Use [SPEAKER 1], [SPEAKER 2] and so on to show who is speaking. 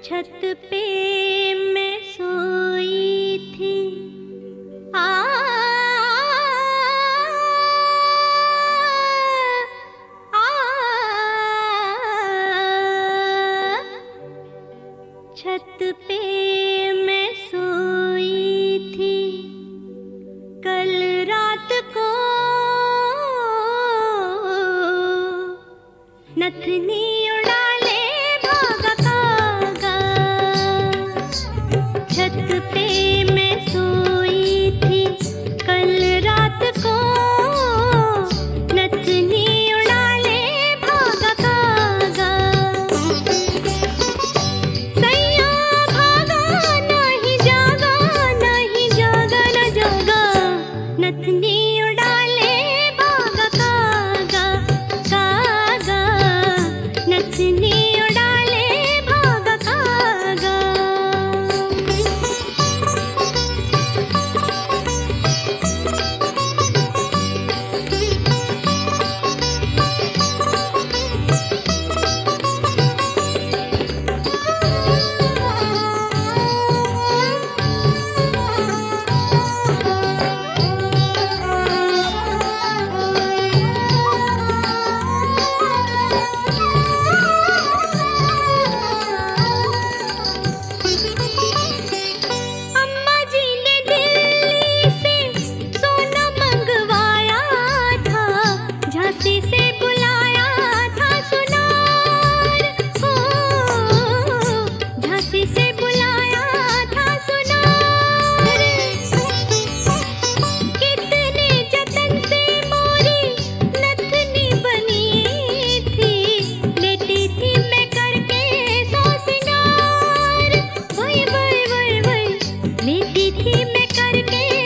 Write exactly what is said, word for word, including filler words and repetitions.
[SPEAKER 1] छत पे मैं सोई थी, आ, आ, छत पे मैं सोई थी कल रात को, नथनी उड़ा ले भागा कागा। छत पे मैं सोई थी कल रात को, नथनी उड़ा ले भागा कागा। सैया भागा नहीं जागा, नहीं जागा न जागा, नथनी उड़ा ले भागा कागा कागा, नथनी उड़ा ले भागा कागा। अम्मा जी ने दिल्ली से सोना मंगवाया था, झांसी से बुलाया था सुनार, हो झांसी से बुलाया था सुनार। कितने जतन से मोरी नथनी बनी थी, लेटी थी मैं करके सौ सिंगार। वही वही वही वही लेटी थी मैं करके